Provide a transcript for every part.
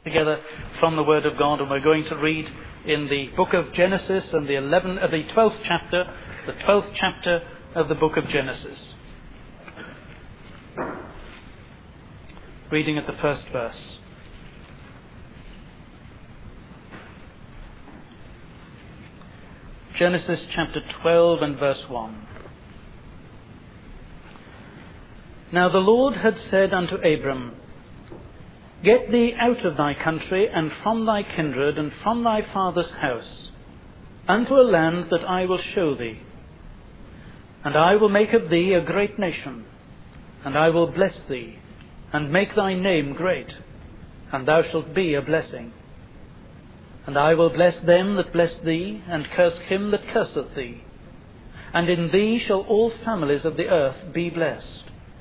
together from the Word of God, and we're going to read in the book of Genesis and the 12th chapter of the book of Genesis. Reading at the first verse. Genesis chapter 12 and verse 1. Now the Lord had said unto Abram, Get thee out of thy country, and from thy kindred, and from thy father's house, unto a land that I will show thee. And I will make of thee a great nation, and I will bless thee, and make thy name great, and thou shalt be a blessing. And I will bless them that bless thee, and curse him that curseth thee. And in thee shall all families of the earth be blessed.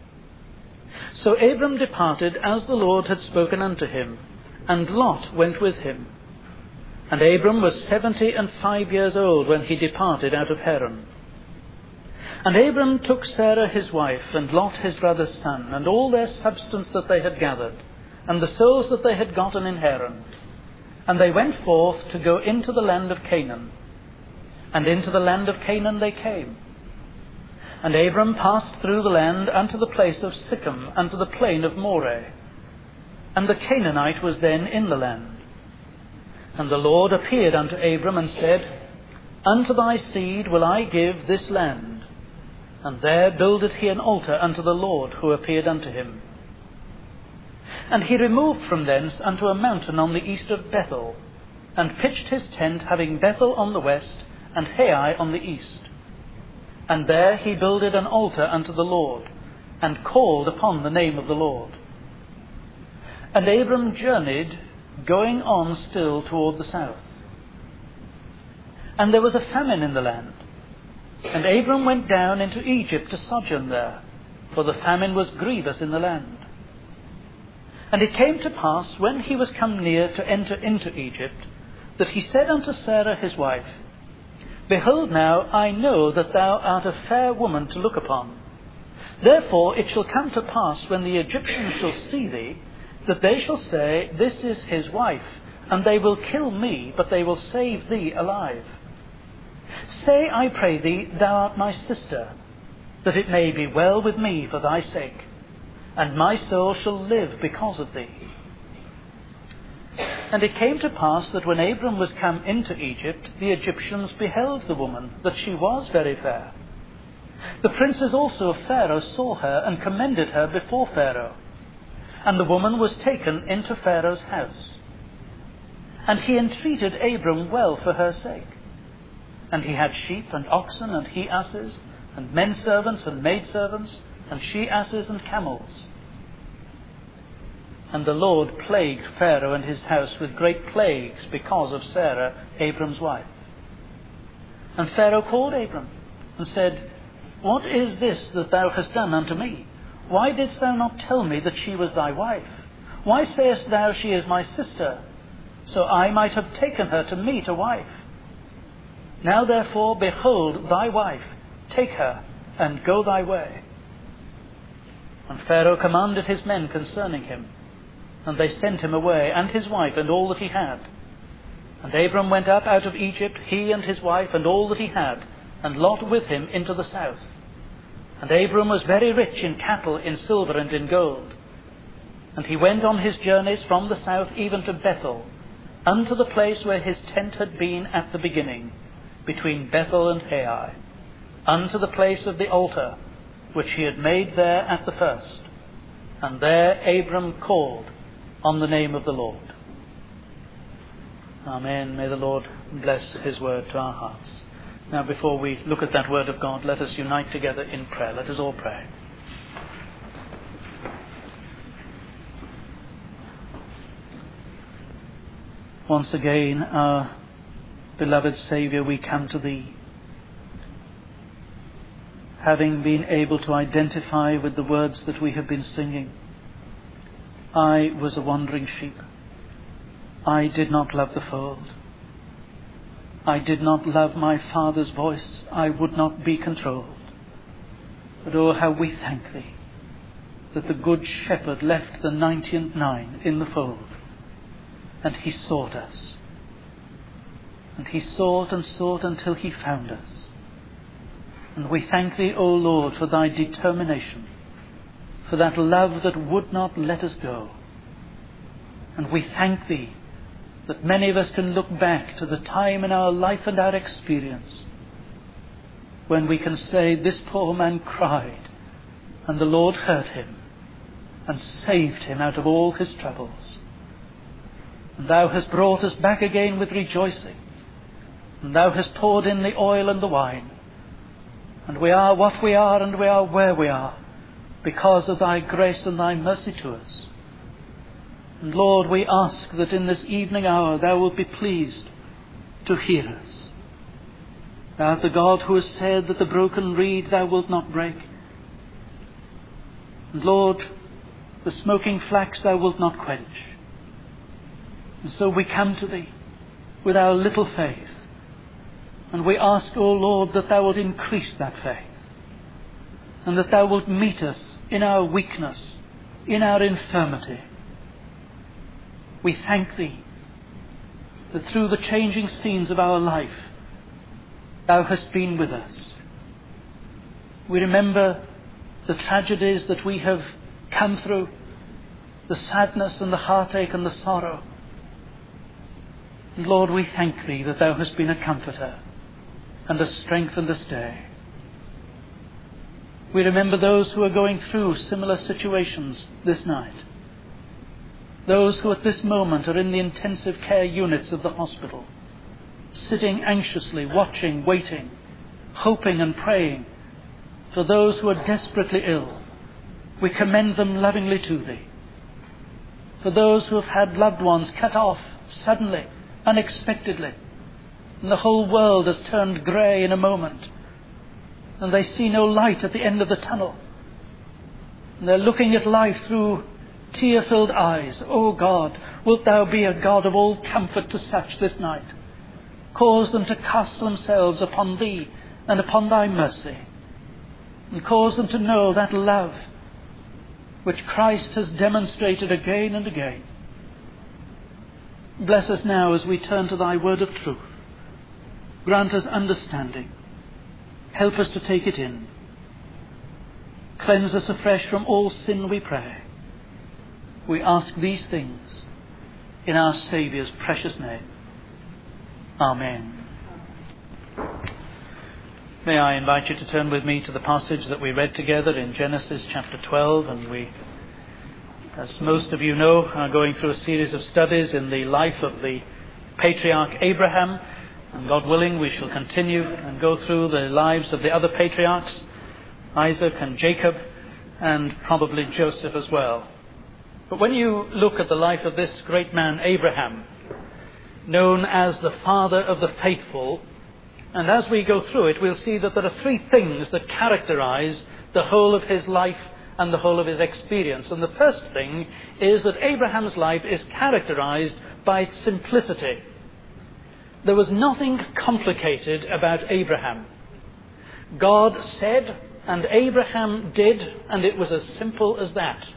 So Abram departed as the Lord had spoken unto him, and Lot went with him. And Abram was 75 years old when he departed out of Haran. And Abram took Sarah his wife, and Lot his brother's son, and all their substance that they had gathered, and the souls that they had gotten in Haran. And they went forth to go into the land of Canaan. And into the land of Canaan they came. And Abram passed through the land unto the place of Sichem, unto the plain of Moreh. And the Canaanite was then in the land. And the Lord appeared unto Abram and said, Unto thy seed will I give this land. And there builded he an altar unto the Lord who appeared unto him. And he removed from thence unto a mountain on the east of Bethel, and pitched his tent, having Bethel on the west, and Hai on the east. And there he builded an altar unto the Lord, and called upon the name of the Lord. And Abram journeyed, going on still toward the south. And there was a famine in the land. And Abram went down into Egypt to sojourn there, for the famine was grievous in the land. And it came to pass, when he was come near to enter into Egypt, that he said unto Sarah his wife, Behold now, I know that thou art a fair woman to look upon. Therefore it shall come to pass, when the Egyptians shall see thee, that they shall say, This is his wife, and they will kill me, but they will save thee alive. Say, I pray thee, thou art my sister, that it may be well with me for thy sake, and my soul shall live because of thee. And it came to pass that when Abram was come into Egypt, the Egyptians beheld the woman, that she was very fair. The princes also of Pharaoh saw her, and commended her before Pharaoh. And the woman was taken into Pharaoh's house. And he entreated Abram well for her sake. And he had sheep and oxen and he-asses, and men servants and maidservants, and she-asses and camels. And the Lord plagued Pharaoh and his house with great plagues because of Sarah, Abram's wife. And Pharaoh called Abram and said, What is this that thou hast done unto me? Why didst thou not tell me that she was thy wife? Why sayest thou, She is my sister? So I might have taken her to me to wife. Now therefore, behold thy wife, take her, and go thy way. And Pharaoh commanded his men concerning him, and they sent him away, and his wife, and all that he had. And Abram went up out of Egypt, he and his wife, and all that he had, and Lot with him into the south. And Abram was very rich in cattle, in silver, and in gold. And he went on his journeys from the south even to Bethel, unto the place where his tent had been at the beginning, between Bethel and Hai, unto the place of the altar, which he had made there at the first. And there Abram called on the name of the Lord. Amen. May the Lord bless his word to our hearts. Now, before we look at that word of God, let us unite together in prayer. Let us all pray. Once again, our beloved Saviour, we come to thee, having been able to identify with the words that we have been singing. I was a wandering sheep. I did not love the fold. I did not love my Father's voice. I would not be controlled. But oh, how we thank thee that the Good Shepherd left the 99 in the fold and he sought us. And he sought and sought until he found us. And we thank thee, O Lord, for thy determination, for that love that would not let us go. And we thank thee that many of us can look back to the time in our life and our experience when we can say, this poor man cried, and the Lord heard him and saved him out of all his troubles. And thou hast brought us back again with rejoicing, and thou hast poured in the oil and the wine, and we are what we are, and we are where we are, because of thy grace and thy mercy to us. And Lord, we ask that in this evening hour thou wilt be pleased to hear us. Thou art the God who has said that the broken reed thou wilt not break. And Lord, the smoking flax thou wilt not quench. And so we come to thee with our little faith, and we ask, O Lord, that thou wilt increase that faith, and that thou wilt meet us in our weakness, in our infirmity. We thank thee that through the changing scenes of our life, thou hast been with us. We remember the tragedies that we have come through, the sadness and the heartache and the sorrow. And Lord, we thank thee that thou hast been a comforter and a strength and a stay. We remember those who are going through similar situations this night. Those who at this moment are in the intensive care units of the hospital, sitting anxiously, watching, waiting, hoping and praying for those who are desperately ill. We commend them lovingly to thee. For those who have had loved ones cut off suddenly, unexpectedly, and the whole world has turned grey in a moment, and they see no light at the end of the tunnel, and they're looking at life through tear-filled eyes. O God, wilt thou be a God of all comfort to such this night? Cause them to cast themselves upon thee and upon thy mercy, and cause them to know that love which Christ has demonstrated again and again. Bless us now as we turn to thy word of truth. Grant us understanding. Help us to take it in. Cleanse us afresh from all sin, we pray. We ask these things in our Saviour's precious name. Amen. May I invite you to turn with me to the passage that we read together in Genesis chapter 12, and we, as most of you know, are going through a series of studies in the life of the patriarch Abraham, and God willing we shall continue and go through the lives of the other patriarchs, Isaac and Jacob, and probably Joseph as well. But when you look at the life of this great man Abraham, known as the father of the faithful, and as we go through it, we'll see that there are three things that characterize the whole of his life and the whole of his experience. And the first thing is that Abraham's life is characterized by its simplicity. There was nothing complicated about Abraham. God said, and Abraham did, and it was as simple as that.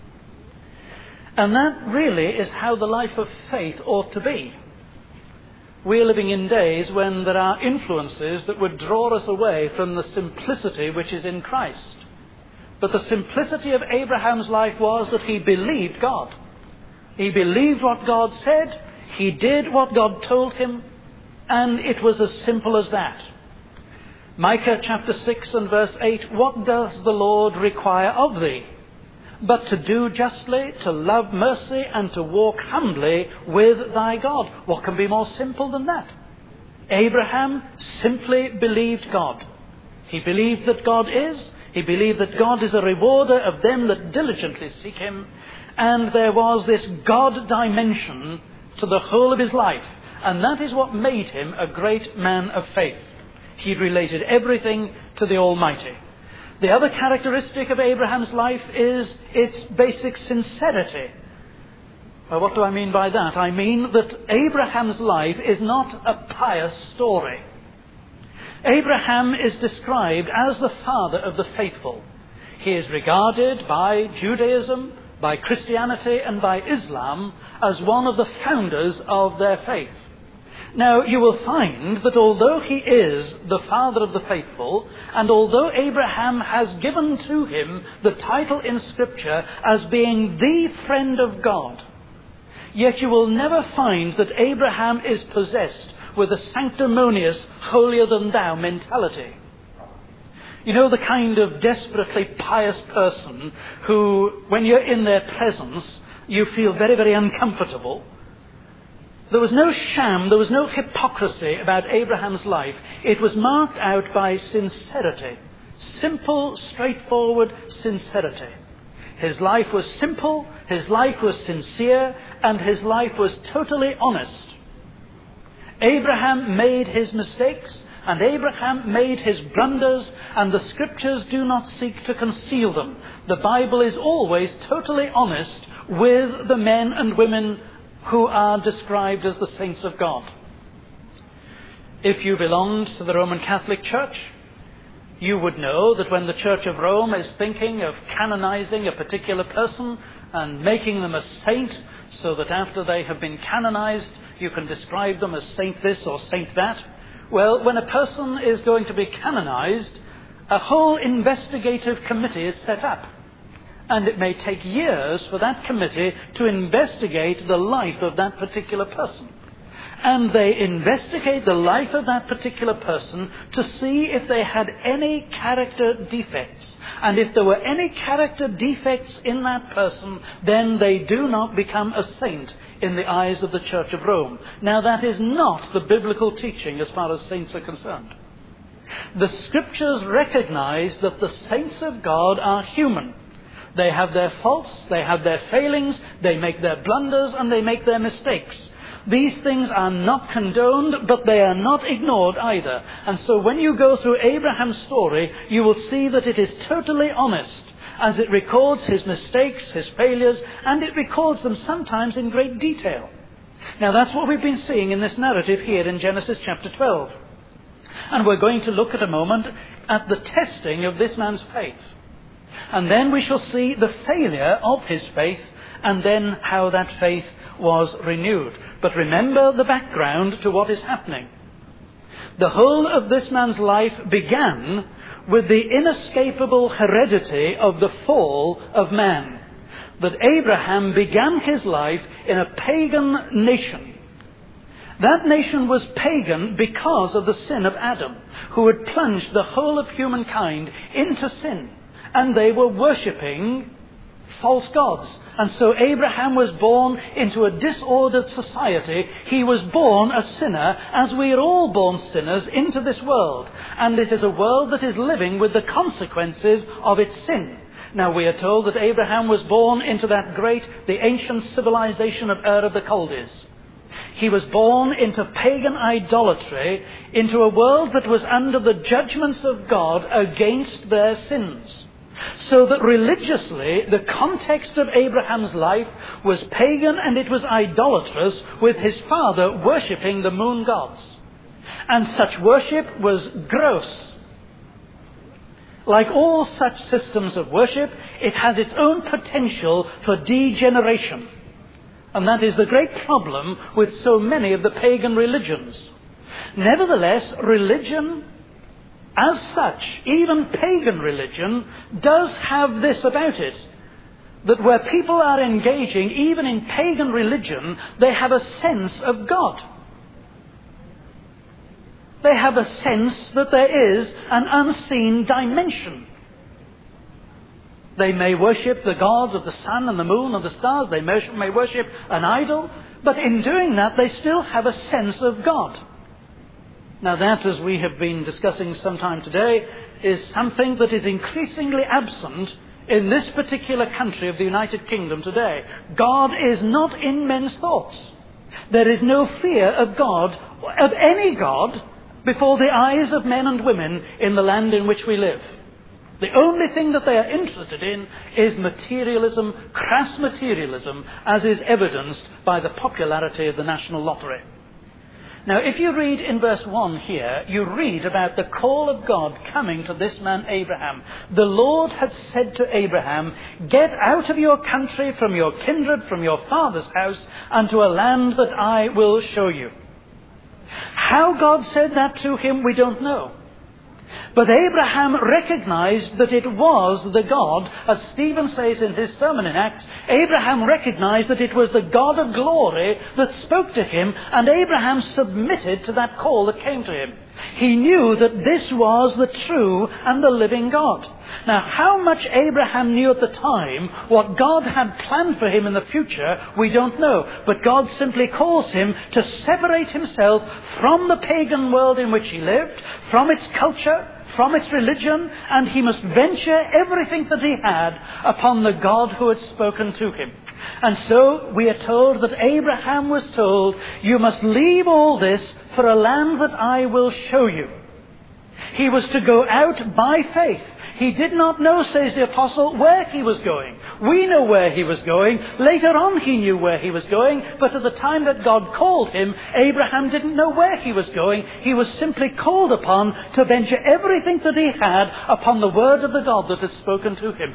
And that really is how the life of faith ought to be. We're living in days when there are influences that would draw us away from the simplicity which is in Christ. But the simplicity of Abraham's life was that he believed God. He believed what God said, he did what God told him, and it was as simple as that. Micah chapter 6 and verse 8, what does the Lord require of thee? But to do justly, to love mercy, and to walk humbly with thy God. What can be more simple than that? Abraham simply believed God. He believed that God is. He believed that God is a rewarder of them that diligently seek him. And there was this God dimension to the whole of his life. And that is what made him a great man of faith. He related everything to the Almighty. The other characteristic of Abraham's life is its basic sincerity. Well, what do I mean by that? I mean that Abraham's life is not a pious story. Abraham is described as the father of the faithful. He is regarded by Judaism, by Christianity and by Islam as one of the founders of their faith. Now, you will find that although he is the father of the faithful, and although Abraham has given to him the title in Scripture as being the friend of God, yet you will never find that Abraham is possessed with a sanctimonious, holier-than-thou mentality. You know, the kind of desperately pious person who, when you're in their presence, you feel very, very uncomfortable. There was no sham, there was no hypocrisy about Abraham's life. It was marked out by sincerity. Simple, straightforward sincerity. His life was simple, his life was sincere, and his life was totally honest. Abraham made his mistakes, and Abraham made his blunders, and the Scriptures do not seek to conceal them. The Bible is always totally honest with the men and women who are described as the saints of God. If you belonged to the Roman Catholic Church, you would know that when the Church of Rome is thinking of canonizing a particular person and making them a saint, so that after they have been canonized, you can describe them as saint this or saint that. Well, when a person is going to be canonized, a whole investigative committee is set up. And it may take years for that committee to investigate the life of that particular person. And they investigate the life of that particular person to see if they had any character defects. And if there were any character defects in that person, then they do not become a saint in the eyes of the Church of Rome. Now, that is not the biblical teaching as far as saints are concerned. The Scriptures recognize that the saints of God are human. They have their faults, they have their failings, they make their blunders, and they make their mistakes. These things are not condoned, but they are not ignored either. And so when you go through Abraham's story, you will see that it is totally honest, as it records his mistakes, his failures, and it records them sometimes in great detail. Now, that's what we've been seeing in this narrative here in Genesis chapter 12. And we're going to look at a moment at the testing of this man's faith. And then we shall see the failure of his faith, and then how that faith was renewed. But remember the background to what is happening. The whole of this man's life began with the inescapable heredity of the fall of man. That Abraham began his life in a pagan nation. That nation was pagan because of the sin of Adam, who had plunged the whole of humankind into sin. And they were worshipping false gods. And so Abraham was born into a disordered society. He was born a sinner, as we are all born sinners into this world. And it is a world that is living with the consequences of its sin. Now, we are told that Abraham was born into that great, the ancient civilization of Ur of the Chaldees. He was born into pagan idolatry, into a world that was under the judgments of God against their sins. So that religiously, the context of Abraham's life was pagan, and it was idolatrous, with his father worshipping the moon gods. And such worship was gross. Like all such systems of worship, it has its own potential for degeneration. And that is the great problem with so many of the pagan religions. Nevertheless, religion as such, even pagan religion, does have this about it, that where people are engaging, even in pagan religion, they have a sense of God. They have a sense that there is an unseen dimension. They may worship the gods of the sun and the moon and the stars. They may worship an idol. But in doing that, they still have a sense of God. Now that, as we have been discussing sometime today, is something that is increasingly absent in this particular country of the United Kingdom today. God is not in men's thoughts. There is no fear of God, of any God, before the eyes of men and women in the land in which we live. The only thing that they are interested in is materialism, crass materialism, as is evidenced by the popularity of the National Lottery. Now, if you read in verse 1 here, you read about the call of God coming to this man Abraham. The Lord had said to Abraham, "Get out of your country, from your kindred, from your father's house, unto a land that I will show you." How God said that to him, we don't know. But Abraham recognized that it was the God, as Stephen says in his sermon in Acts, Abraham recognized that it was the God of glory that spoke to him, and Abraham submitted to that call that came to him. He knew that this was the true and the living God. Now, how much Abraham knew at the time what God had planned for him in the future, we don't know. But God simply calls him to separate himself from the pagan world in which he lived, from its culture, from its religion, and he must venture everything that he had upon the God who had spoken to him. And so we are told that Abraham was told, "You must leave all this for a land that I will show you." He was to go out by faith. He did not know, says the apostle, where he was going. We know where he was going. Later on he knew where he was going. But at the time that God called him, Abraham didn't know where he was going. He was simply called upon to venture everything that he had upon the word of the God that had spoken to him.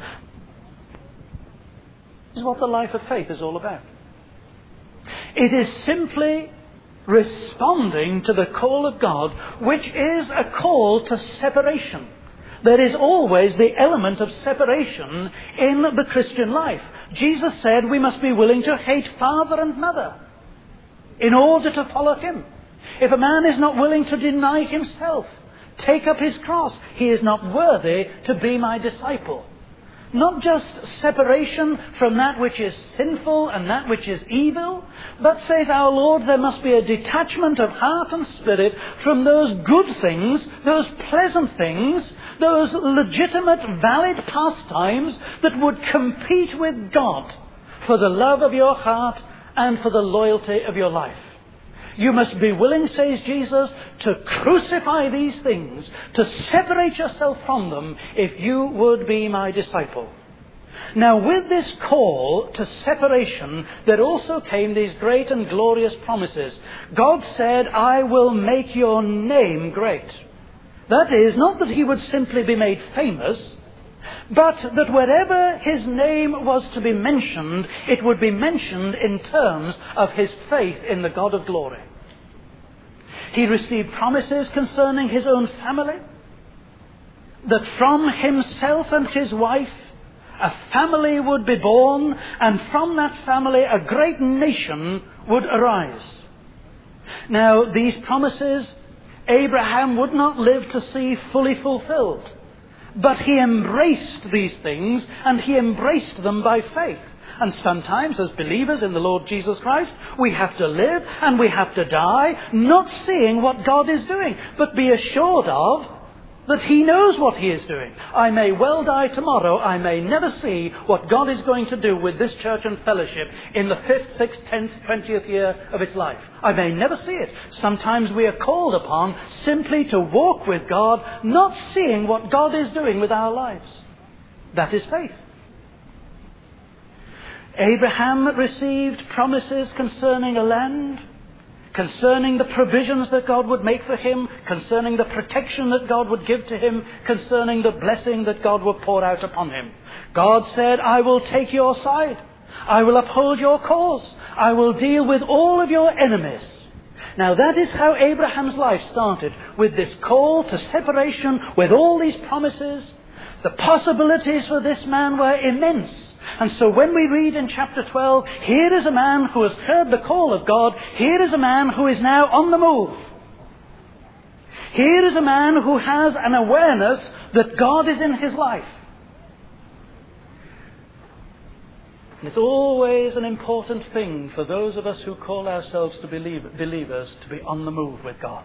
This is what the life of faith is all about. It is simply responding to the call of God, which is a call to separation. There is always the element of separation in the Christian life. Jesus said we must be willing to hate father and mother in order to follow him. If a man is not willing to deny himself, take up his cross, he is not worthy to be my disciple. Not just separation from that which is sinful and that which is evil, but, says our Lord, there must be a detachment of heart and spirit from those good things, those pleasant things, those legitimate, valid pastimes that would compete with God for the love of your heart and for the loyalty of your life. You must be willing, says Jesus, to crucify these things, to separate yourself from them if you would be my disciple. Now, with this call to separation, there also came these great and glorious promises. God said, "I will make your name great." That is, not that he would simply be made famous, but that wherever his name was to be mentioned, it would be mentioned in terms of his faith in the God of glory. He received promises concerning his own family, that from himself and his wife, a family would be born, and from that family a great nation would arise. Now, these promises Abraham would not live to see fully fulfilled. But he embraced these things, and he embraced them by faith. And sometimes, as believers in the Lord Jesus Christ, we have to live and we have to die, not seeing what God is doing, but be assured of that he knows what he is doing. I may well die tomorrow. I may never see what God is going to do with this church and fellowship in the 5th, 6th, 10th, 20th year of its life. I may never see it. Sometimes we are called upon simply to walk with God, not seeing what God is doing with our lives. That is faith. Abraham received promises concerning a land, concerning the provisions that God would make for him, concerning the protection that God would give to him, concerning the blessing that God would pour out upon him. God said, "I will take your side. I will uphold your cause. I will deal with all of your enemies." Now that is how Abraham's life started, with this call to separation, with all these promises. The possibilities for this man were immense. And so when we read in chapter 12, here is a man who has heard the call of God. Here is a man who is now on the move. Here is a man who has an awareness that God is in his life. And it's always an important thing for those of us who call ourselves to believers to be on the move with God.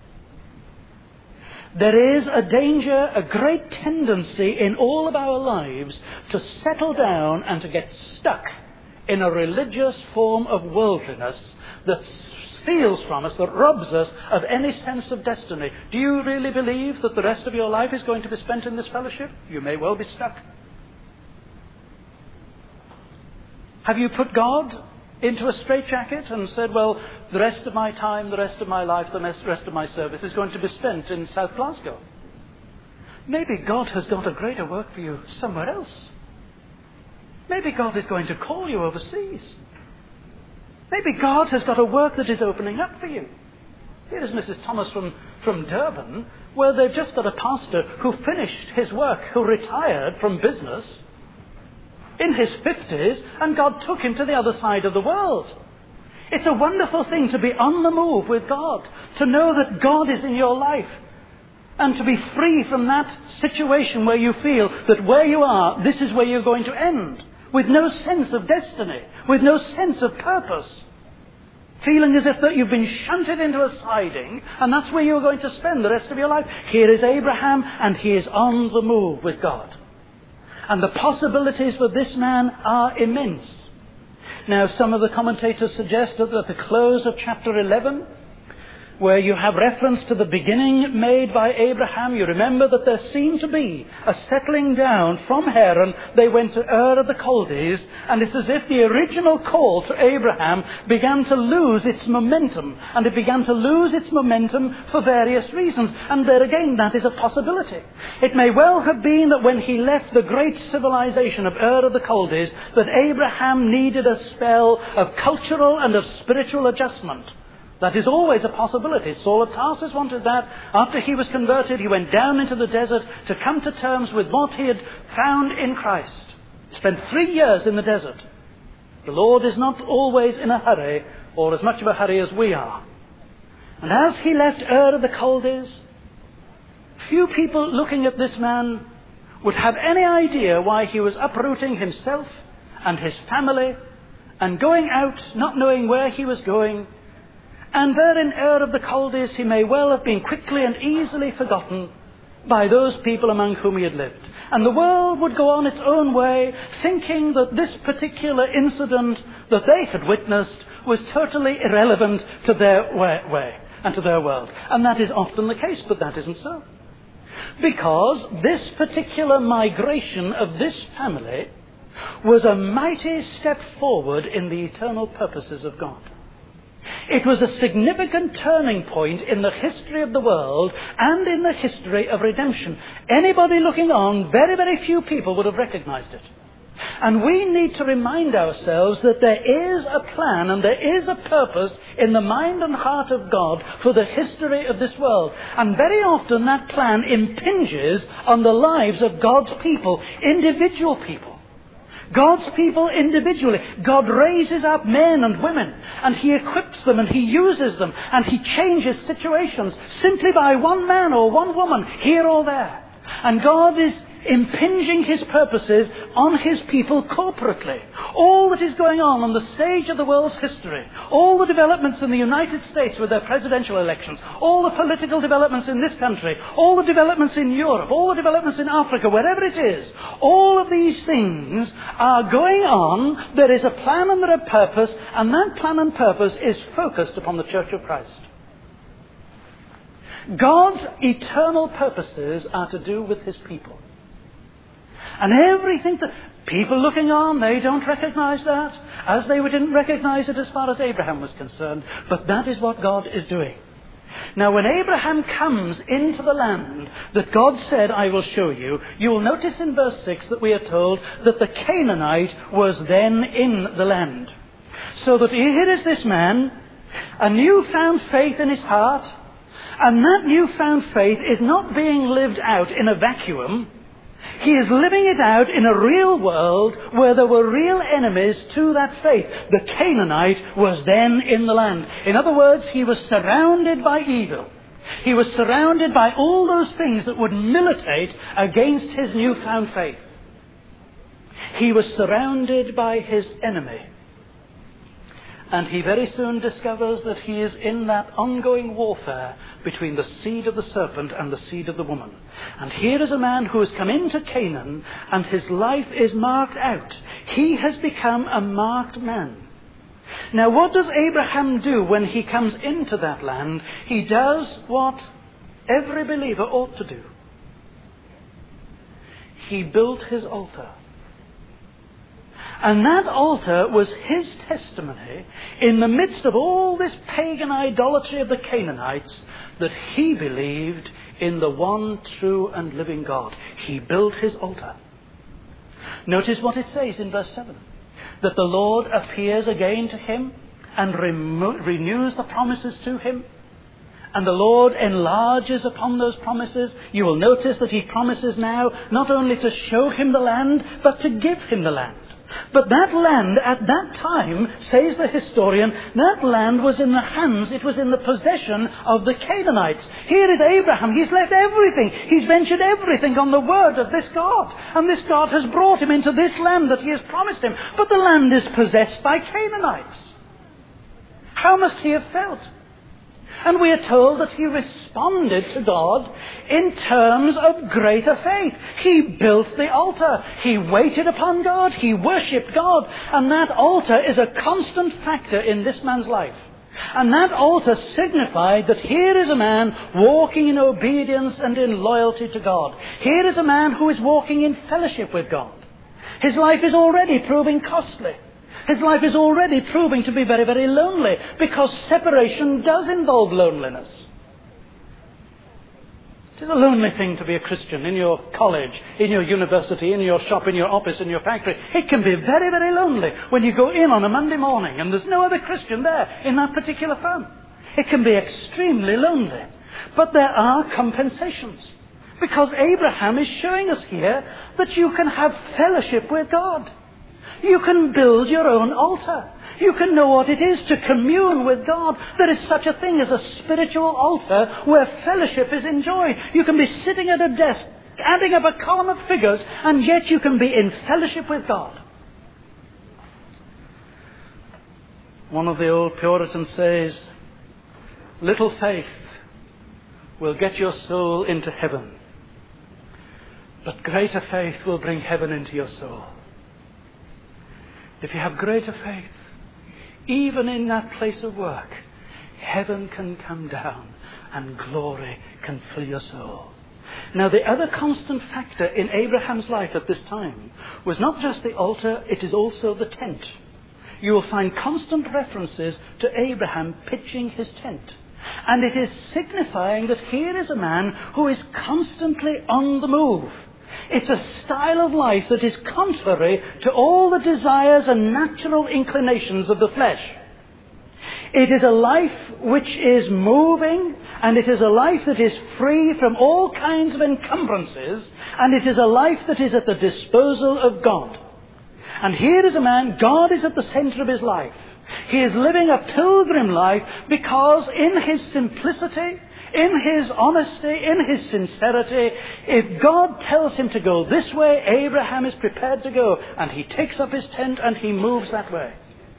There is a danger, a great tendency in all of our lives to settle down and to get stuck in a religious form of worldliness that steals from us, that robs us of any sense of destiny. Do you really believe that the rest of your life is going to be spent in this fellowship? You may well be stuck. Have you put God into a straitjacket and said, well, the rest of my time, the rest of my life, the rest of my service is going to be spent in South Glasgow. Maybe God has got a greater work for you somewhere else. Maybe God is going to call you overseas. Maybe God has got a work that is opening up for you. Here is Mrs. Thomas from Durban, where they've just got a pastor who finished his work, who retired from business in his 50s, and God took him to the other side of the world. It's a wonderful thing to be on the move with God, to know that God is in your life, and to be free from that situation where you feel that where you are, this is where you're going to end, with no sense of destiny, with no sense of purpose, feeling as if that you've been shunted into a siding, and that's where you're going to spend the rest of your life. Here is Abraham, and he is on the move with God. And the possibilities for this man are immense. Now, some of the commentators suggest that at the close of chapter 11, where you have reference to the beginning made by Abraham, you remember that there seemed to be a settling down from Haran. They went to Ur of the Chaldees, and it's as if the original call to Abraham began to lose its momentum, and it began to lose its momentum for various reasons. And there again, that is a possibility. It may well have been that when he left the great civilization of Ur of the Chaldees, that Abraham needed a spell of cultural and of spiritual adjustment. That is always a possibility. Saul of Tarsus wanted that. After he was converted, he went down into the desert to come to terms with what he had found in Christ. He spent 3 years in the desert. The Lord is not always in a hurry, or as much of a hurry as we are. And as he left Ur of the Chaldees, few people looking at this man would have any idea why he was uprooting himself and his family and going out, not knowing where he was going. And there in Ur of the Chaldees, he may well have been quickly and easily forgotten by those people among whom he had lived. And the world would go on its own way, thinking that this particular incident that they had witnessed was totally irrelevant to their way and to their world. And that is often the case, but that isn't so. Because this particular migration of this family was a mighty step forward in the eternal purposes of God. It was a significant turning point in the history of the world and in the history of redemption. Anybody looking on, very, very few people would have recognized it. And we need to remind ourselves that there is a plan and there is a purpose in the mind and heart of God for the history of this world. And very often that plan impinges on the lives of God's people, individual people. God's people individually. God raises up men and women, and He equips them and He uses them, and He changes situations simply by one man or one woman here or there. And God is impinging His purposes on His people corporately. All that is going on the stage of the world's history, all the developments in the United States with their presidential elections, all the political developments in this country, all the developments in Europe, all the developments in Africa, wherever it is, all of these things are going on. There is a plan and there is a purpose, and that plan and purpose is focused upon the Church of Christ. God's eternal purposes are to do with His people. And everything that people looking on, they don't recognize that, as they didn't recognize it as far as Abraham was concerned. But that is what God is doing. Now, when Abraham comes into the land that God said, I will show you, you will notice in verse 6 that we are told that the Canaanite was then in the land. So that here is this man, a newfound faith in his heart, and that newfound faith is not being lived out in a vacuum. He is living it out in a real world where there were real enemies to that faith. The Canaanite was then in the land. In other words, he was surrounded by evil. He was surrounded by all those things that would militate against his newfound faith. He was surrounded by his enemy. And he very soon discovers that he is in that ongoing warfare between the seed of the serpent and the seed of the woman. And here is a man who has come into Canaan, and his life is marked out. He has become a marked man. Now, what does Abraham do when he comes into that land? He does what every believer ought to do. He built his altar. And that altar was his testimony in the midst of all this pagan idolatry of the Canaanites that he believed in the one true and living God. He built his altar. Notice what it says in verse 7. That the Lord appears again to him and renews the promises to him. And the Lord enlarges upon those promises. You will notice that he promises now not only to show him the land, but to give him the land. But that land at that time, says the historian, that land was in the hands, it was in the possession of the Canaanites. Here is Abraham. He's left everything. He's ventured everything on the word of this God. And this God has brought him into this land that he has promised him. But the land is possessed by Canaanites. How must he have felt? And we are told that he responded to God in terms of greater faith. He built the altar. He waited upon God. He worshipped God. And that altar is a constant factor in this man's life. And that altar signified that here is a man walking in obedience and in loyalty to God. Here is a man who is walking in fellowship with God. His life is already proving costly. His life is already proving to be very, very lonely, because separation does involve loneliness. It is a lonely thing to be a Christian in your college, in your university, in your shop, in your office, in your factory. It can be very, very lonely when you go in on a Monday morning and there's no other Christian there in that particular firm. It can be extremely lonely. But there are compensations, because Abraham is showing us here that you can have fellowship with God. You can build your own altar. You can know what it is to commune with God. There is such a thing as a spiritual altar where fellowship is enjoyed. You can be sitting at a desk, adding up a column of figures, and yet you can be in fellowship with God. One of the old Puritans says, little faith will get your soul into heaven, but greater faith will bring heaven into your soul. If you have greater faith, even in that place of work, heaven can come down and glory can fill your soul. Now, the other constant factor in Abraham's life at this time was not just the altar, it is also the tent. You will find constant references to Abraham pitching his tent. And it is signifying that here is a man who is constantly on the move. It's a style of life that is contrary to all the desires and natural inclinations of the flesh. It is a life which is moving, and it is a life that is free from all kinds of encumbrances, and it is a life that is at the disposal of God. And here is a man, God is at the center of his life. He is living a pilgrim life because in his simplicity, in his honesty, in his sincerity, if God tells him to go this way, Abraham is prepared to go. And he takes up his tent and he moves that way.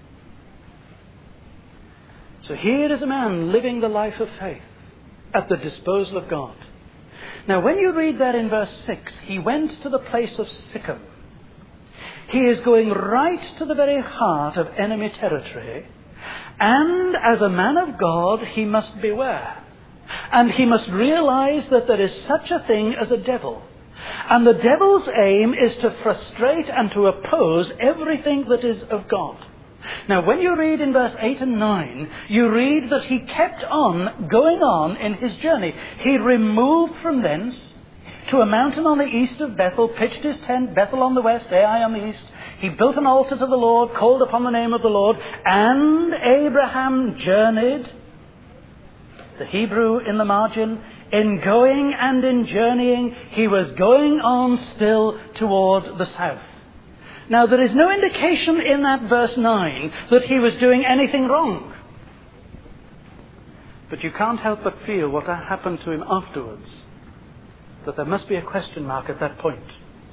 So here is a man living the life of faith at the disposal of God. Now, when you read that in verse 6, he went to the place of Sichem. He is going right to the very heart of enemy territory. And as a man of God, he must beware. And he must realize that there is such a thing as a devil. And the devil's aim is to frustrate and to oppose everything that is of God. Now, when you read in verse 8 and 9, you read that he kept on going on in his journey. He removed from thence to a mountain on the east of Bethel, pitched his tent, Bethel on the west, Ai on the east. He built an altar to the Lord, called upon the name of the Lord, and Abraham journeyed. The Hebrew in the margin, in going and in journeying, he was going on still toward the south. Now, there is no indication in that verse 9 that he was doing anything wrong. But you can't help but feel what happened to him afterwards, that there must be a question mark at that point.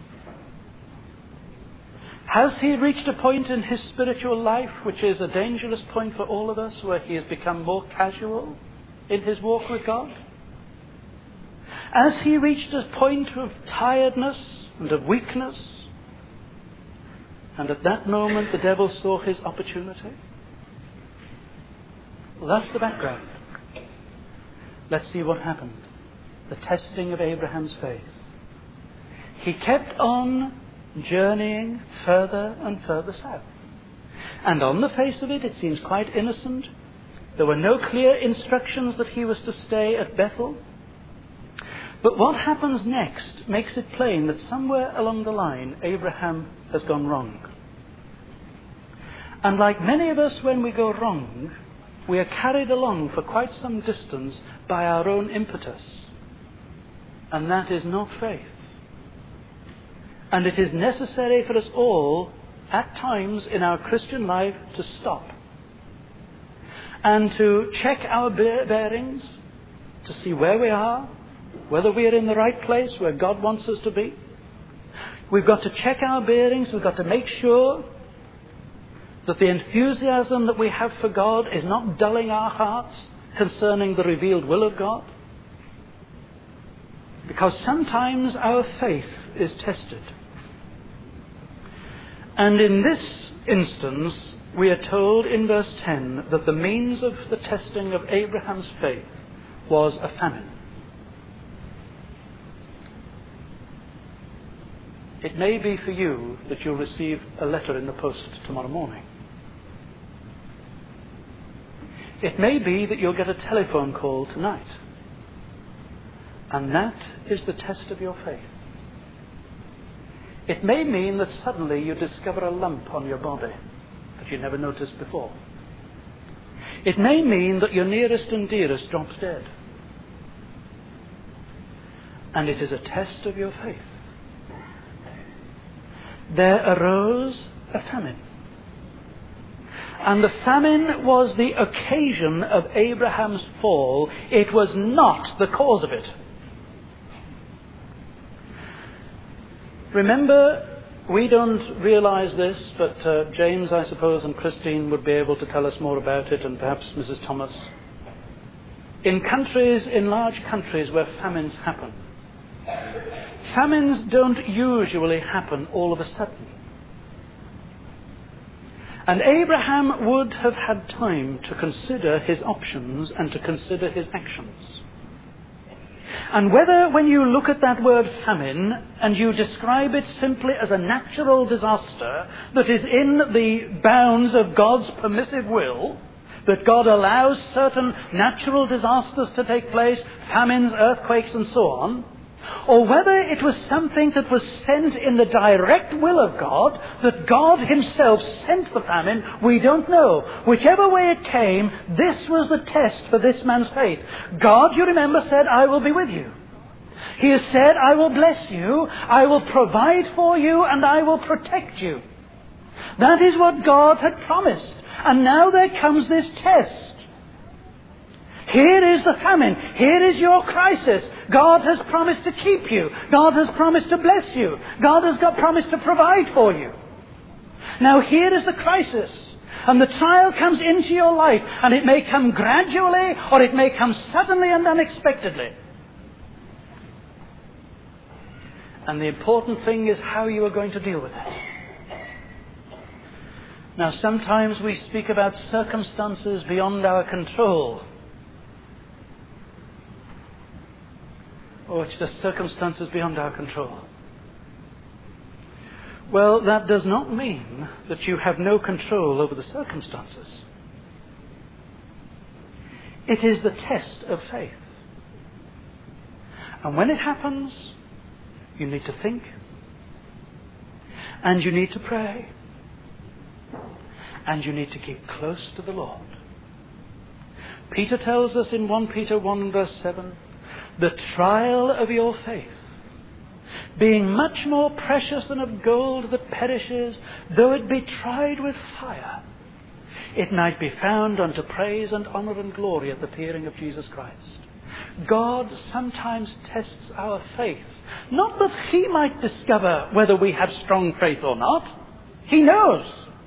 Has he reached a point in his spiritual life which is a dangerous point for all of us, where he has become more casual in his walk with God? Has he reached a point of tiredness and of weakness? And at that moment the devil saw his opportunity? Well, that's the background. Let's see what happened. The testing of Abraham's faith. He kept on journeying further and further south. And on the face of it, it seems quite innocent. There were no clear instructions that he was to stay at Bethel. But what happens next makes it plain that somewhere along the line, Abraham has gone wrong. And like many of us, when we go wrong, we are carried along for quite some distance by our own impetus. And that is not faith. And it is necessary for us all, at times in our Christian life, to stop and to check our bearings, to see where we are, whether we are in the right place where God wants us to be. We've got to check our bearings. We've got to make sure that the enthusiasm that we have for God is not dulling our hearts concerning the revealed will of God. Because sometimes our faith is tested. And in this instance, we are told in verse 10 that the means of the testing of Abraham's faith was a famine. It may be for you that you'll receive a letter in the post tomorrow morning. It may be that you'll get a telephone call tonight. And that is the test of your faith. It may mean that suddenly you discover a lump on your body that you never noticed before. It may mean that your nearest and dearest drops dead. And it is a test of your faith. There arose a famine. And the famine was the occasion of Abraham's fall. It was not the cause of it. Remember, we don't realize this, but James, I suppose, and Christine would be able to tell us more about it, and perhaps Mrs. Thomas. In large countries where famines happen, famines don't usually happen all of a sudden. And Abraham would have had time to consider his options and to consider his actions. And whether when you look at that word famine and you describe it simply as a natural disaster that is in the bounds of God's permissive will, that God allows certain natural disasters to take place, famines, earthquakes and so on, or whether it was something that was sent in the direct will of God, that God himself sent the famine, we don't know. Whichever way it came, this was the test for this man's faith. God, you remember, said, I will be with you. He has said, I will bless you, I will provide for you, and I will protect you. That is what God had promised. And now there comes this test. Here is the famine. Here is your crisis. God has promised to keep you. God has promised to bless you. God has promised to provide for you. Now here is the crisis. And the trial comes into your life. And it may come gradually or it may come suddenly and unexpectedly. And the important thing is how you are going to deal with it. Now sometimes we speak about circumstances beyond our control. Or it's just circumstances beyond our control. Well, that does not mean that you have no control over the circumstances. It is the test of faith. And when it happens, you need to think. And you need to pray. And you need to keep close to the Lord. Peter tells us in 1 Peter 1 verse 7, the trial of your faith, being much more precious than of gold that perishes, though it be tried with fire, it might be found unto praise and honor and glory at the appearing of Jesus Christ. God sometimes tests our faith, not that he might discover whether we have strong faith or not. He knows.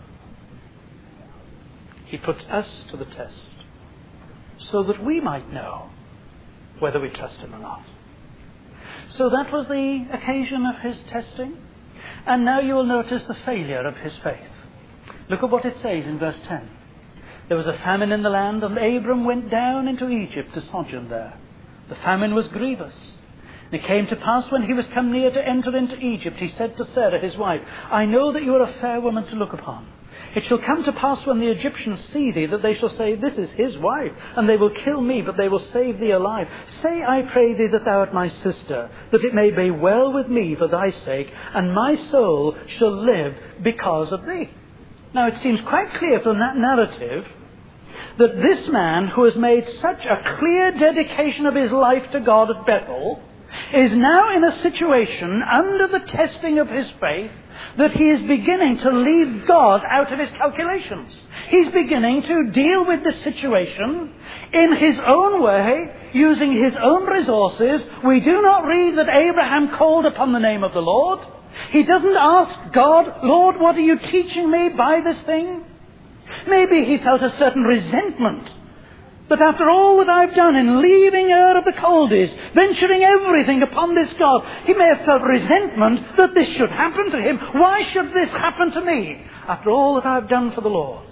He puts us to the test so that we might know whether we trust him or not. So that was the occasion of his testing. And now you will notice the failure of his faith. Look at what it says in verse 10. There was a famine in the land, and Abram went down into Egypt to sojourn there. The famine was grievous, And it came to pass when he was come near to enter into Egypt, he said to Sarah his wife, I know that you are a fair woman to look upon. It shall come to pass when the Egyptians see thee, that they shall say, This is his wife, and they will kill me, but they will save thee alive. Say, I pray thee, that thou art my sister, that it may be well with me for thy sake, and my soul shall live because of thee. Now it seems quite clear from that narrative that this man, who has made such a clear dedication of his life to God at Bethel, is now in a situation under the testing of his faith that he is beginning to leave God out of his calculations. He's beginning to deal with this situation in his own way, using his own resources. We do not read that Abraham called upon the name of the Lord. He doesn't ask God, Lord, what are you teaching me by this thing? Maybe he felt a certain resentment that after all that I've done in leaving Ur of the Chaldees, venturing everything upon this God, he may have felt resentment that this should happen to him. Why should this happen to me after all that I've done for the Lord?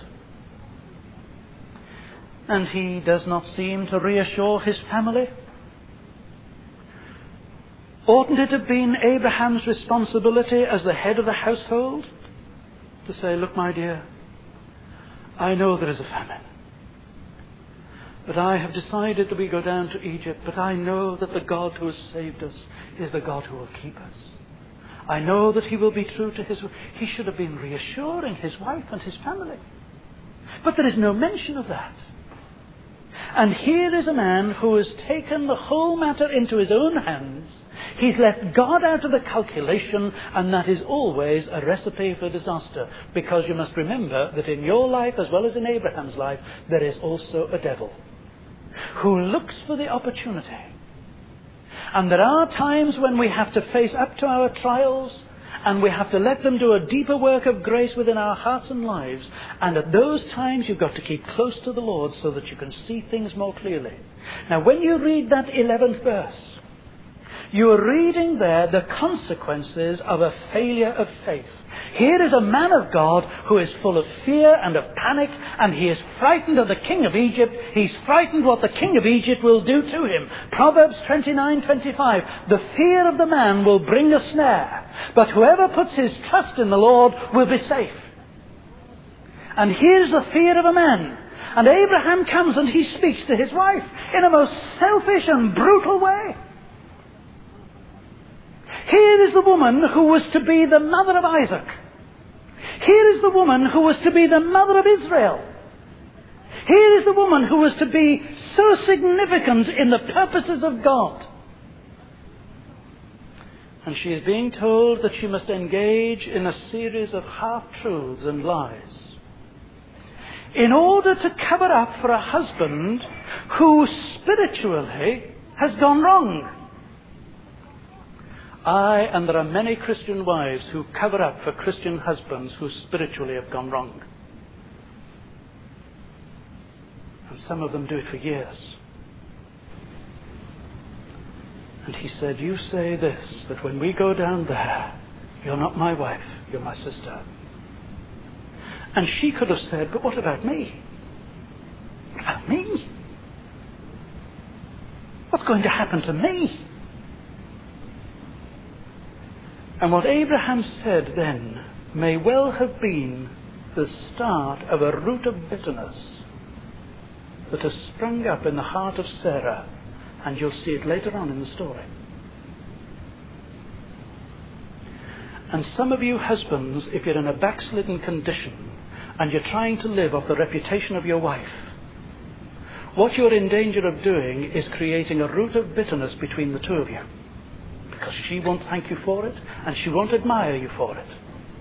And he does not seem to reassure his family. Oughtn't it have been Abraham's responsibility as the head of the household to say, look, my dear, I know there is a famine. But I have decided that we go down to Egypt, but I know that the God who has saved us is the God who will keep us. I know that he will be true to his word. He should have been reassuring his wife and his family. But there is no mention of that. And here is a man who has taken the whole matter into his own hands. He's left God out of the calculation, and that is always a recipe for disaster. Because you must remember that in your life, as well as in Abraham's life, there is also a devil who looks for the opportunity. And there are times when we have to face up to our trials, and we have to let them do a deeper work of grace within our hearts and lives. And at those times you've got to keep close to the Lord so that you can see things more clearly. Now when you read that 11th verse, you are reading there the consequences of a failure of faith. Here is a man of God who is full of fear and of panic, and he is frightened of the king of Egypt. He's frightened what the king of Egypt will do to him. Proverbs 29:25, the fear of the man will bring a snare, but whoever puts his trust in the Lord will be safe. And here's the fear of a man. And Abraham comes and he speaks to his wife in a most selfish and brutal way. Here is the woman who was to be the mother of Isaac. Here is the woman who was to be the mother of Israel. Here is the woman who was to be so significant in the purposes of God. And she is being told that she must engage in a series of half-truths and lies in order to cover up for a husband who spiritually has gone wrong. And there are many Christian wives who cover up for Christian husbands who spiritually have gone wrong. And some of them do it for years. And he said, you say this, that when we go down there, you're not my wife, you're my sister. And she could have said, but what about me? What about me? What's going to happen to me? And what Abraham said then may well have been the start of a root of bitterness that has sprung up in the heart of Sarah, and you'll see it later on in the story. And some of you husbands, if you're in a backslidden condition and you're trying to live off the reputation of your wife, what you're in danger of doing is creating a root of bitterness between the two of you. Because she won't thank you for it, and she won't admire you for it.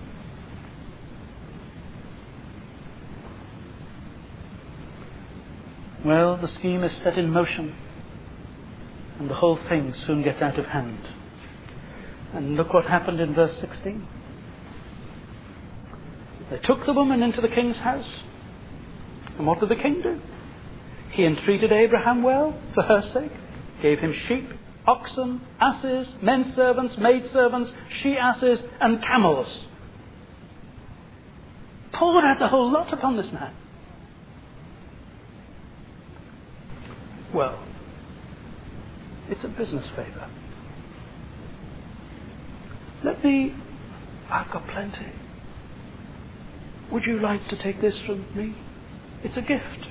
Well, the scheme is set in motion, and the whole thing soon gets out of hand. And look what happened in verse 16. They took the woman into the king's house, and what did the king do? He entreated Abraham well for her sake, gave him sheep, oxen, asses, men servants, maid servants, she-asses, and camels. Poured out the whole lot upon this man. Well, it's a business favour. I've got plenty. Would you like to take this from me? It's a gift.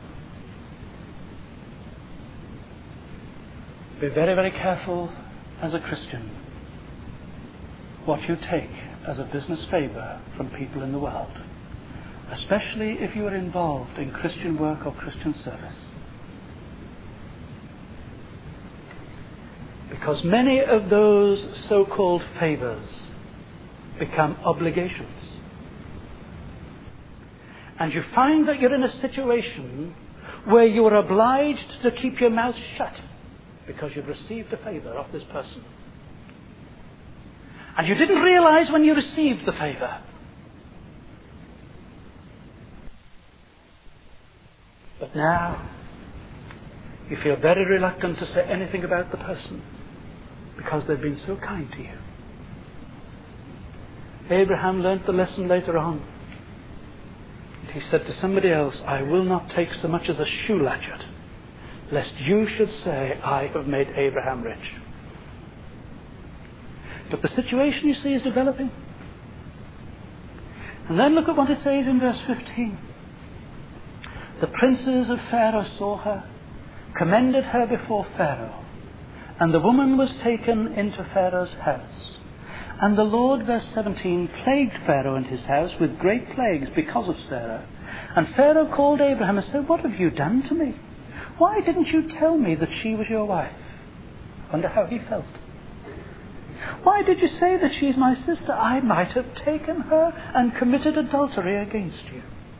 Be very, very careful as a Christian what you take as a business favour from people in the world, especially if you are involved in Christian work or Christian service. Because many of those so-called favours become obligations. And you find that you're in a situation where you are obliged to keep your mouth shut because you've received a favour of this person. And you didn't realize when you received the favour. But now you feel very reluctant to say anything about the person because they've been so kind to you. Abraham learnt the lesson later on. He said to somebody else, I will not take so much as a shoe latchet, lest you should say, I have made Abraham rich. But the situation, you see, is developing. And then look at what it says in verse 15. The princes of Pharaoh saw her, commended her before Pharaoh, and the woman was taken into Pharaoh's house. And the Lord, verse 17, plagued Pharaoh and his house with great plagues because of Sarah. And Pharaoh called Abraham and said, what have you done to me? Why didn't you tell me that she was your wife? Wonder how he felt. Why did you say that she's my sister? I might have taken her and committed adultery against you.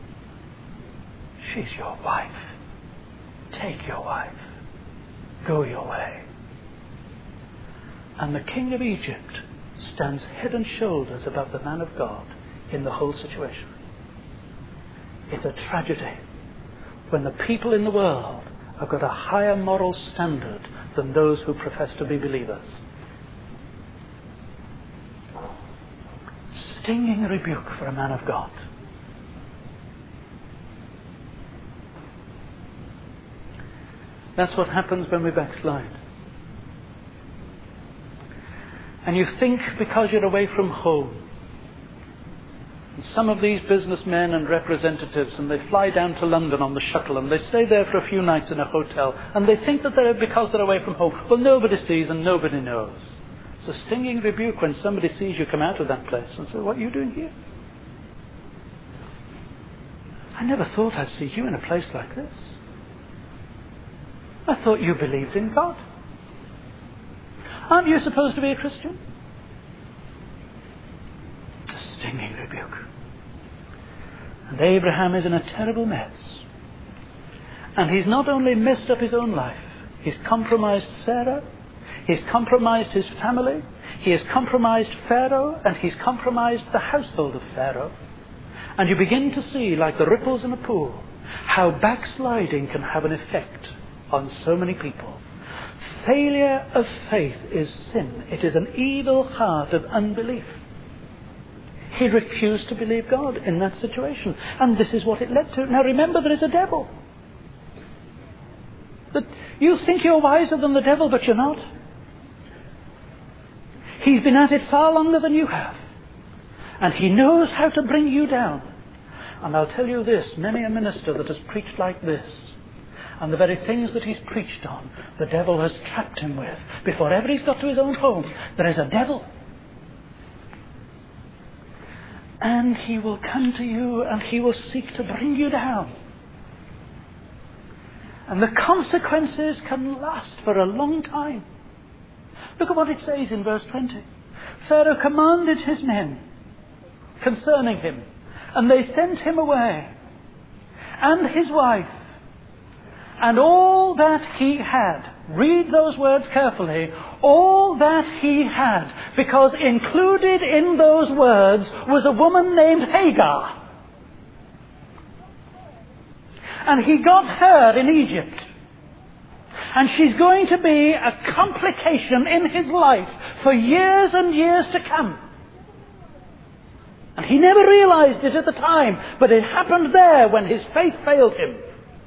She's your wife. Take your wife. Go your way. And the king of Egypt stands head and shoulders above the man of God in the whole situation. It's a tragedy when the people in the world have got a higher moral standard than those who profess to be believers. Stinging rebuke for a man of God. That's what happens when we backslide. And you think because you're away from home, and some of these businessmen and representatives, and they fly down to London on the shuttle and they stay there for a few nights in a hotel, and they think that because they're away from home, well, nobody sees and nobody knows. It's a stinging rebuke when somebody sees you come out of that place and say, what are you doing here? I never thought I'd see you in a place like this. I thought you believed in God. Aren't you supposed to be a Christian? A stinging rebuke. And Abraham is in a terrible mess. And he's not only messed up his own life, he's compromised Sarah, he's compromised his family, he has compromised Pharaoh, and he's compromised the household of Pharaoh. And you begin to see, like the ripples in a pool, how backsliding can have an effect on so many people. Failure of faith is sin. It is an evil heart of unbelief. He refused to believe God in that situation. And this is what it led to. Now remember, there is a devil. That you think you're wiser than the devil, but you're not. He's been at it far longer than you have. And he knows how to bring you down. And I'll tell you this, many a minister that has preached like this, and the very things that he's preached on, the devil has trapped him with. Before ever he's got to his own home, there is a devil. And he will come to you and he will seek to bring you down. And the consequences can last for a long time. Look at what it says in verse 20. Pharaoh commanded his men concerning him, and they sent him away, and his wife, and all that he had. Read those words carefully. All that he had. Because included in those words was a woman named Hagar. And he got her in Egypt. And she's going to be a complication in his life for years and years to come. And he never realized it at the time, but it happened there when his faith failed him.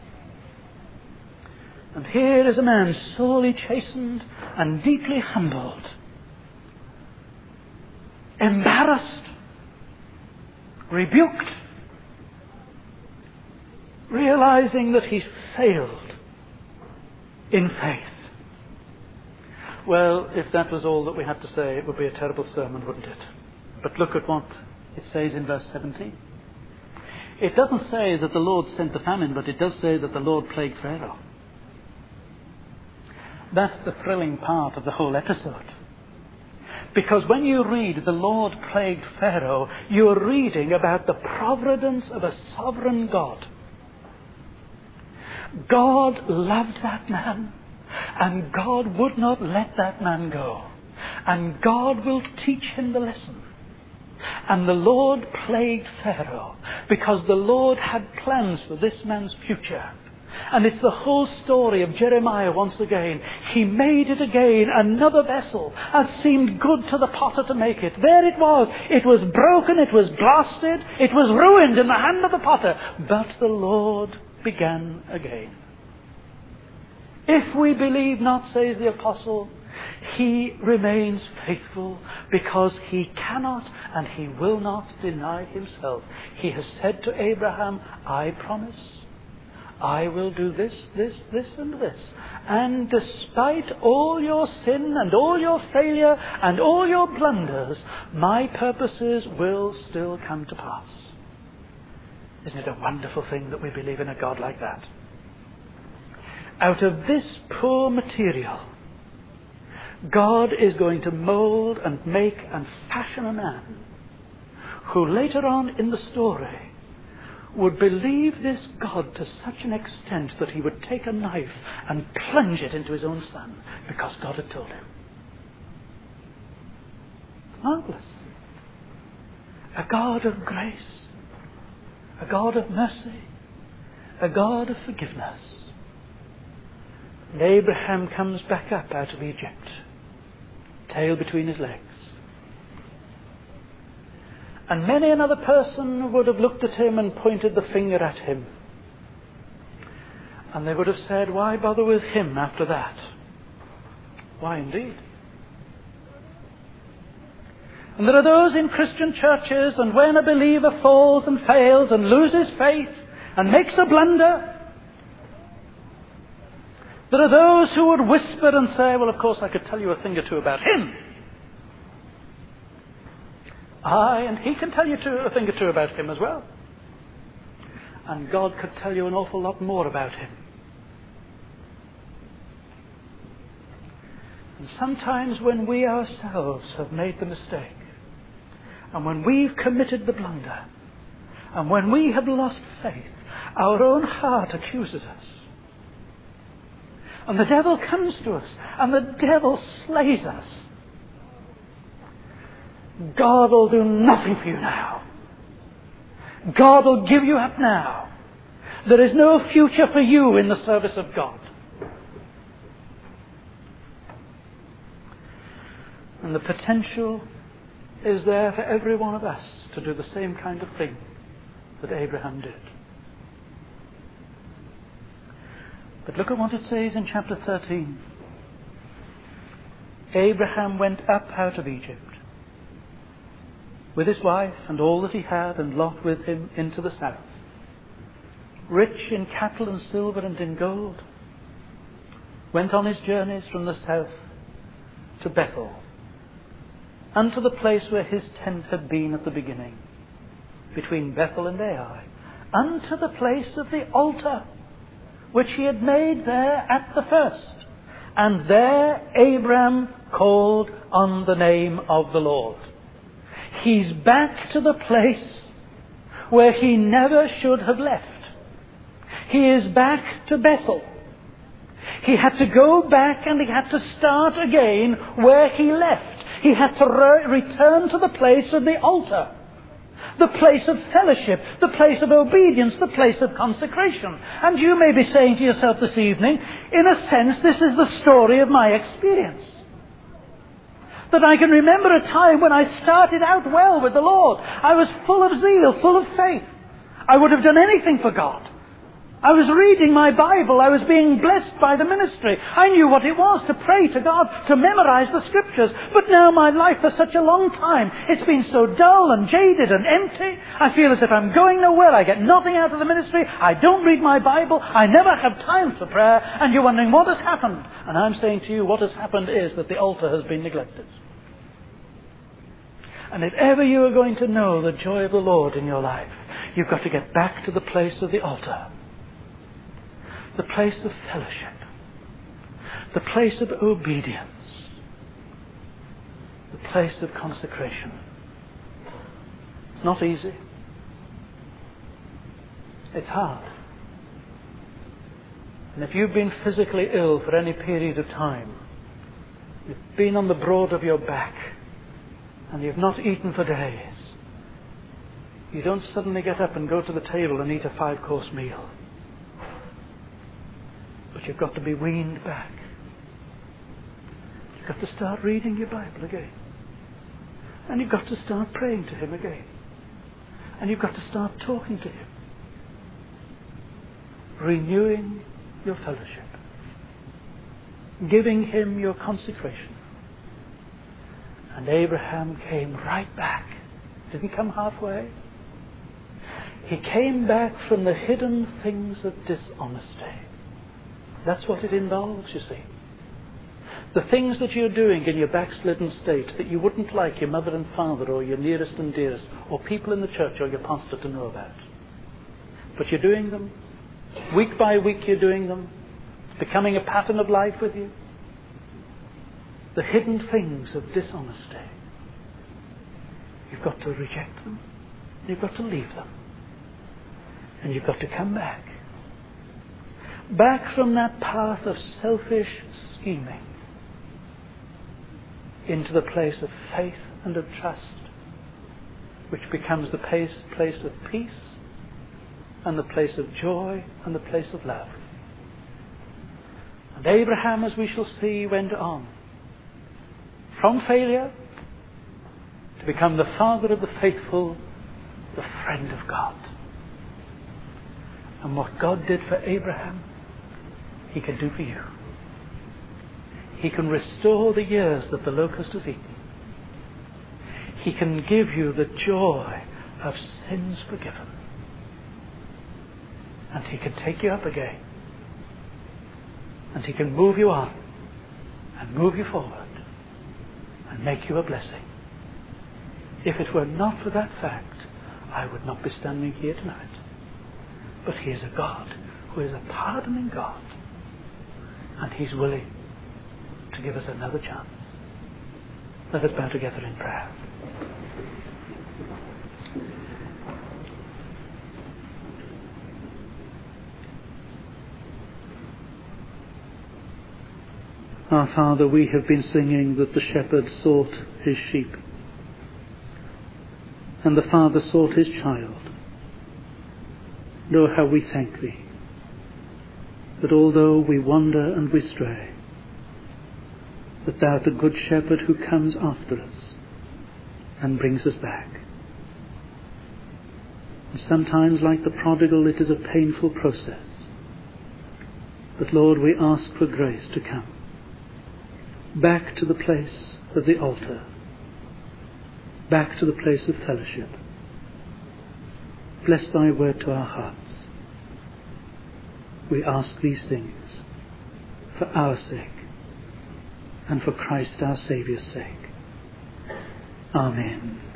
And here is a man sorely chastened and deeply humbled. embarrassed, rebuked, realizing that he failed in faith. Well, if that was all that we had to say, it would be a terrible sermon, wouldn't it? But look at what it says in verse 17. It doesn't say that the Lord sent the famine, but it does say that the Lord plagued Pharaoh. That's the thrilling part of the whole episode. Because when you read the Lord plagued Pharaoh, you're reading about the providence of a sovereign God. God loved that man, and God would not let that man go. And God will teach him the lesson. And the Lord plagued Pharaoh because the Lord had plans for this man's future. And it's the whole story of Jeremiah once again. He made it again, another vessel, as seemed good to the potter to make it. There it was. It was broken, it was blasted, it was ruined in the hand of the potter. But the Lord began again. If we believe not, says the apostle, he remains faithful because he cannot and he will not deny himself. He has said to Abraham, I promise, I will do this, this, this and this. And despite all your sin and all your failure and all your blunders, my purposes will still come to pass. Isn't it a wonderful thing that we believe in a God like that? Out of this poor material, God is going to mold and make and fashion a man who later on in the story would believe this God to such an extent that he would take a knife and plunge it into his own son because God had told him. Marvelous. A God of grace, a God of mercy, a God of forgiveness. And Abraham comes back up out of Egypt, tail between his legs. And many another person would have looked at him and pointed the finger at him. And they would have said, why bother with him after that? Why indeed? And there are those in Christian churches, and when a believer falls and fails and loses faith and makes a blunder, there are those who would whisper and say, well, of course I could tell you a thing or two about him. Aye, and he can tell you a thing or two about him as well. And God could tell you an awful lot more about him. And sometimes when we ourselves have made the mistake, and when we've committed the blunder, and when we have lost faith, our own heart accuses us. And the devil comes to us, and the devil slays us. God will do nothing for you now. God will give you up now. There is no future for you in the service of God. And the potential is there for every one of us to do the same kind of thing that Abraham did. But look at what it says in chapter 13. Abraham went up out of Egypt with his wife and all that he had, and Lot with him, into the south, rich in cattle and silver and in gold, went on his journeys from the south to Bethel, unto the place where his tent had been at the beginning, between Bethel and Ai, unto the place of the altar which he had made there at the first. And there Abraham called on the name of the Lord. He's back to the place where he never should have left. He is back to Bethel. He had to go back and he had to start again where he left. He had to return to the place of the altar, the place of fellowship, the place of obedience, the place of consecration. And you may be saying to yourself this evening, in a sense, this is the story of my experience. That I can remember a time when I started out well with the Lord. I was full of zeal, full of faith. I would have done anything for God. I was reading my Bible. I was being blessed by the ministry. I knew what it was to pray to God, to memorize the Scriptures. But now my life for such a long time, it's been so dull and jaded and empty. I feel as if I'm going nowhere. I get nothing out of the ministry. I don't read my Bible. I never have time for prayer. And you're wondering what has happened. And I'm saying to you, what has happened is that the altar has been neglected. And if ever you are going to know the joy of the Lord in your life, you've got to get back to the place of the altar. The place of fellowship, the place of obedience, the place of consecration. It's not easy. It's hard. And if you've been physically ill for any period of time, you've been on the broad of your back, and you've not eaten for days, you don't suddenly get up and go to the table and eat a 5-course meal. But you've got to be weaned back. You've got to start reading your Bible again. And you've got to start praying to Him again. And you've got to start talking to Him. Renewing your fellowship. Giving Him your consecration. And Abraham came right back. Didn't come halfway. He came back from the hidden things of dishonesty. That's what it involves, you see. The things that you're doing in your backslidden state that you wouldn't like your mother and father or your nearest and dearest or people in the church or your pastor to know about. But you're doing them. Week by week you're doing them. It's becoming a pattern of life with you. The hidden things of dishonesty. You've got to reject them. You've got to leave them. And you've got to come back. Back from that path of selfish scheming into the place of faith and of trust, which becomes the place of peace and the place of joy and the place of love. And Abraham, as we shall see, went on from failure to become the father of the faithful, the friend of God. And what God did for Abraham, He can do for you. He can restore the years that the locust has eaten. He can give you the joy of sins forgiven. And He can take you up again. And He can move you on and move you forward and make you a blessing. If it were not for that fact, I would not be standing here tonight. But He is a God who is a pardoning God. And He's willing to give us another chance. Let us bow together in prayer. Our Father, we have been singing that the shepherd sought his sheep, and the Father sought his child. Know how we thank Thee, that although we wander and we stray, that Thou art the good shepherd who comes after us and brings us back. And sometimes, like the prodigal, it is a painful process. But Lord, we ask for grace to come back to the place of the altar, back to the place of fellowship. Bless Thy word to our hearts. We ask these things for our sake and for Christ our Saviour's sake. Amen.